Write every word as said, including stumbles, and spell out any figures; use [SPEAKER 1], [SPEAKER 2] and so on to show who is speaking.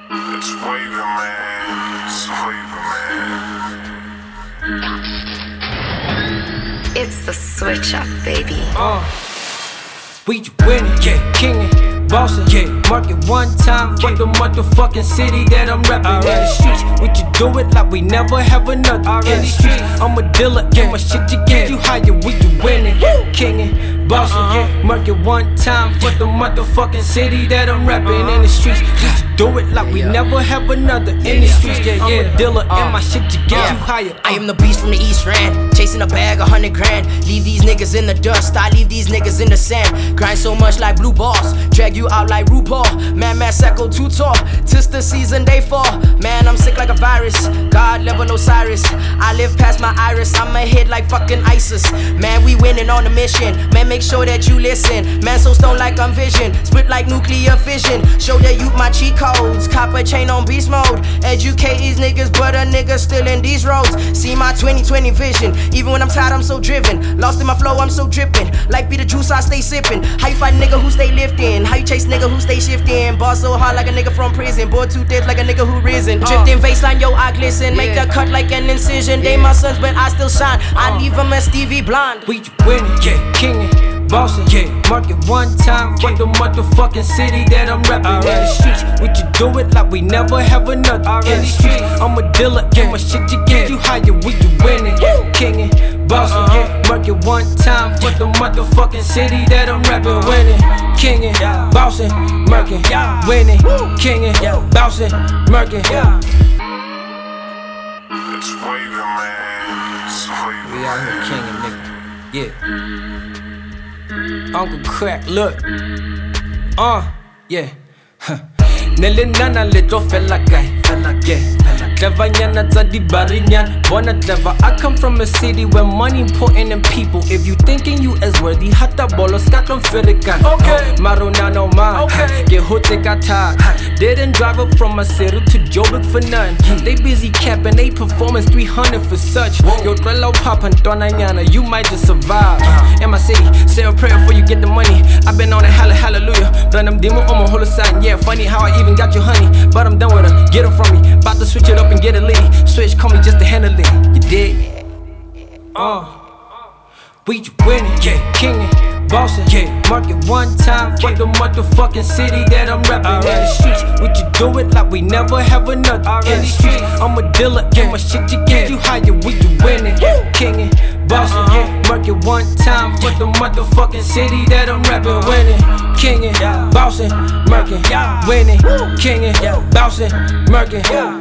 [SPEAKER 1] It's waving, man. It's waving, man.
[SPEAKER 2] It's the switch up, baby.
[SPEAKER 3] Uh, we winning, yeah, kingin', bossin', yeah. Market one time for the motherfucking city that I'm rapping. In the streets, we just do it like we never have another. In the streets, I'm a dealer, get my shit to get you higher. We just winning, kingin', bossin', yeah. Market one time for the motherfucking city that I'm rapping. In the streets, we just do it like we never have another. In the streets, yeah, I'm a dealer, and my shit to get you higher.
[SPEAKER 4] I am the beast from the East Rand, chasing a bag, a hundred grand. Leave these niggas in the dust, I leave these niggas in the sand. Grind so much like blue balls, drag you out like RuPaul. Man, man, Sacco too tall, tis the season they fall. Man, I'm sick like a virus, God level Osiris. I live past my iris, I'ma hit like fucking ISIS. Man, we winning on a mission, man, make sure that you listen. Man, so stoned like I'm vision, split like nuclear fission. Show the youth my cheat codes, copper chain on beast mode. Educate these niggas, but a nigga still in these roads. See my twenty twenty vision, even when I'm tired I'm so driven. Lost in my flow, I'm so drippin', like be the juice I stay sippin'. How you fight nigga who stay lifting? How you chase nigga who stay shifting? Ball so hard like a nigga from prison, boy too dead like a nigga who risen. Dripped in baseline, yo I glisten, make a cut like an incision. They my sons but I still shine, I leave them as Stevie Blonde.
[SPEAKER 3] We winning, yeah, kingin', bossin', yeah. Market one time for the motherfucking city that I'm rapping. In the streets, we just do it like we never have another. In the streets, I'm a dealer, get my shit to get you higher. We just winning, kingin', bossin', yeah. Market one time for the motherfucking city that I'm rapping. Winning, kingin', bossin', murkin', winning, kingin', bossin', murkin'.
[SPEAKER 1] It's waving, man. It's waving.
[SPEAKER 3] We out here kingin', nigga. Yeah. Uncle Crack, look. Uh, yeah. Huh. Nelinana little fella guy, fella guy. Clever nyana tadi barinyan, bona clever. I come from a city where money important in people. If you thinking you as worthy, hata bolo skatlon firikan. Okay, maruna no ma. Okay, get hote kata. Didn't drive up from my city to Joburg for none. They busy capping, they performance three hundred for such. Yo, trello pop and dona nyana, you might just survive. In my city, say a prayer before you get the money. I've been on a halla hallelujah, but I'm demo on my whole side. Yeah, funny how I even got your honey, but I'm done with her. Get her from me, about to switch it up and get a litty. Switch, call me just to handle it. You dig? Uh, we winning, yeah, kingin', bossin', yeah. Market one time for the motherfucking city that I'm rapping. In the streets, we just do it like we never have another. In the streets, I'm a dealer, get my shit to get you higher. We just winning, kingin', bossin', yeah. Market one time for the motherfucking city that I'm rapping. Winning, kingin', bossin', murkin', winning, kingin', bossin', murkin'.